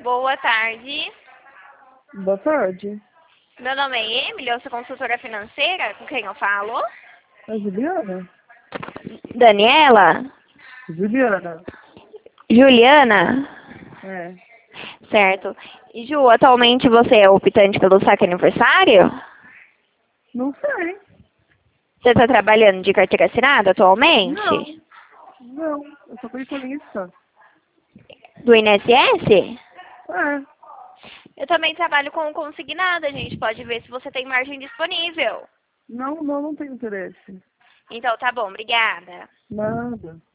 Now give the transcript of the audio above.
Boa tarde. Boa tarde. Meu nome é Emily, eu sou consultora financeira. Com quem eu falo? É Juliana? Daniela? Juliana. Juliana? É. Certo. E Ju, atualmente você é optante pelo saque aniversário? Não sei. Você está trabalhando de carteira assinada Não. atualmente? Não. Eu sou pensionista. Do INSS? É. Eu também trabalho com consignado, a gente pode ver se você tem margem disponível. Não tenho interesse. Então tá bom, obrigada. Nada.